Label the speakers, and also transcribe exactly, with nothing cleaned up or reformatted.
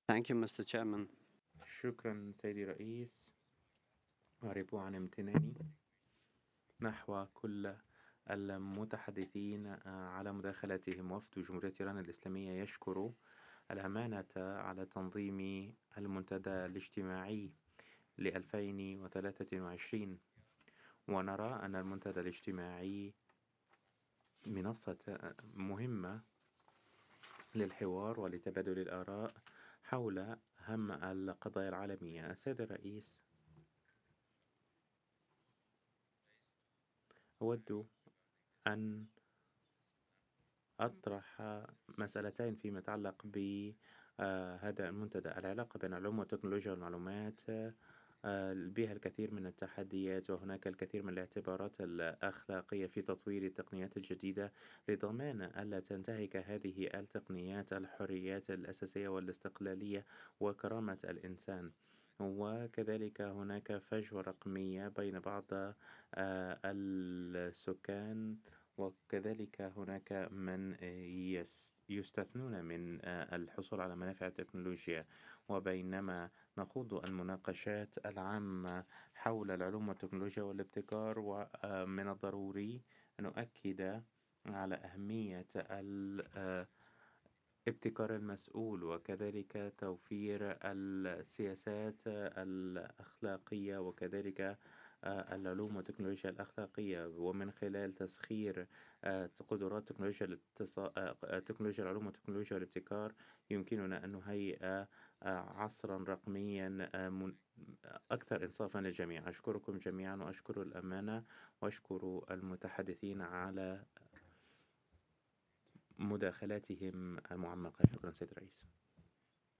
Speaker 1: Thank you, Mister Chairman.
Speaker 2: شكرا سيدي الرئيس. أعرب عن امتناني نحو كل المتحدثين على مداخلتهم. وفد جمهورية إيران الإسلامية يشكر الأمانة على تنظيم المنتدى الاجتماعي لألفين وثلاثة وعشرين، ونرى أن المنتدى الاجتماعي منصة مهمة للحوار ولتبادل الآراء حول أهم القضايا العالمية. السيد الرئيس، أود أن أطرح مسألتين فيما يتعلق بهذا المنتدى: العلاقة بين العلوم والتكنولوجيا والمعلومات. آه، بها الكثير من التحديات، وهناك الكثير من الاعتبارات الأخلاقية في تطوير التقنيات الجديدة لضمان ألا تنتهك هذه التقنيات الحريات الأساسية والاستقلالية وكرامة الإنسان. وكذلك هناك فجوة رقمية بين بعض آه، السكان، وكذلك هناك من يس- يستثنون من آه، الحصول على منافع التكنولوجيا. وبينما نخوض المناقشات العامة حول العلوم والتكنولوجيا والابتكار، ومن الضروري أن نؤكد على أهمية الابتكار المسؤول، وكذلك توفير السياسات الأخلاقية، وكذلك آه، العلوم والتكنولوجيا الأخلاقية، ومن خلال تسخير آه، قدرات تكنولوجيا الاتصال، آه، تكنولوجيا العلوم وتكنولوجيا الابتكار، يمكننا أن نهيئ آه، عصرا رقميا آه، من- أكثر إنصافا للجميع. أشكركم جميعا، وأشكر الأمانة، وأشكر المتحدثين على مداخلاتهم المعمقة. شكرا سيد الرئيس.